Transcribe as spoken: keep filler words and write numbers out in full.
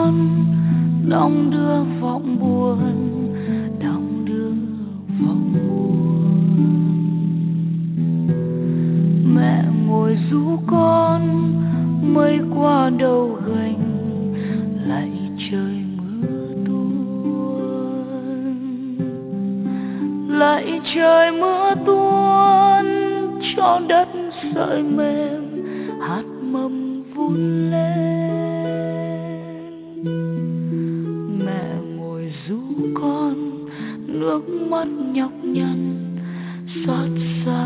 con đong đưa vọng buồn, đong đưa vọng buồn. Mẹ ngồi ru con mây qua đầu gành, lạy trời mưa tuôn, lạy trời mưa tuôn cho đất sợi mềm hạt mầm vun lên. Mẹ ngồi ru con nước mắt nhọc nhằn xót xa